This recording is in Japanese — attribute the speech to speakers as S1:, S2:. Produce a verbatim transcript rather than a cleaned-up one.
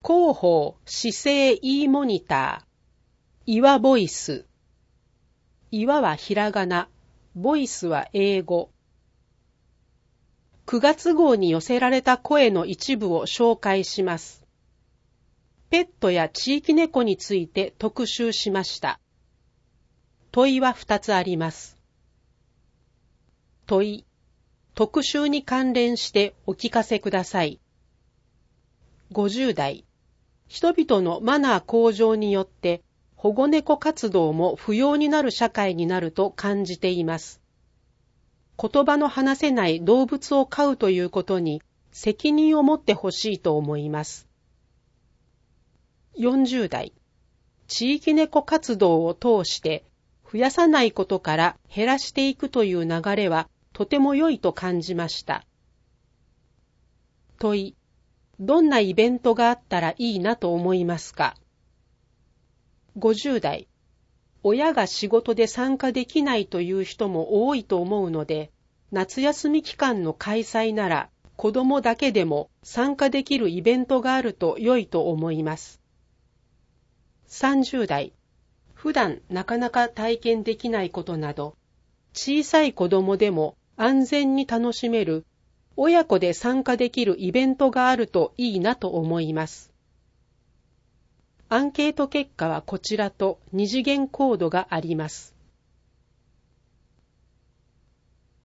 S1: 広報姿勢 e モニター、岩ボイス。岩はひらがな、ボイスは英語。くがつ号に寄せられた声の一部を紹介します。ペットや地域猫について特集しました。問いはふたつあります。問い、特集に関連してお聞かせください。ごじゅう代、人々のマナー向上によって保護猫活動も不要になる社会になると感じています。言葉の話せない動物を飼うということに責任を持ってほしいと思います。よんじゅう代、地域猫活動を通して増やさないことから減らしていくという流れはとても良いと感じました。問い、どんなイベントがあったらいいなと思いますか？ごじゅう代、親が仕事で参加できないという人も多いと思うので、夏休み期間の開催なら子どもだけでも参加できるイベントがあると良いと思います。さんじゅう代、普段なかなか体験できないことなど、小さい子どもでも安全に楽しめる親子で参加できるイベントがあるといいなと思います。アンケート結果はこちらと二次元コードがあります。